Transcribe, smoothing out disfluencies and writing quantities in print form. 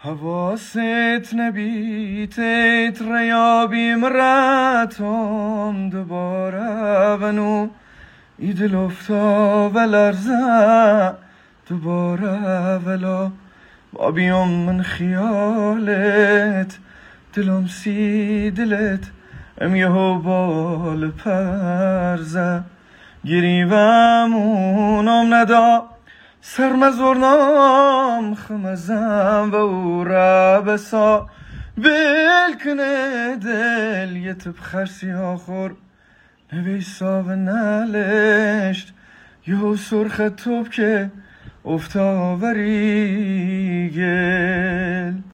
حواست نبیتت ریابی مراتم دوباره ونو ایدل افتا و لرزه دوباره ولا با بیام من خیالت دلم سی دلت ام یهو بال پرزه گریومونم ندا سرمزورنام خمزم و او را بسا بلکنه دل یتب خرسی آخور نویسا و نلشت یهو سرخ توب که افتاوری گل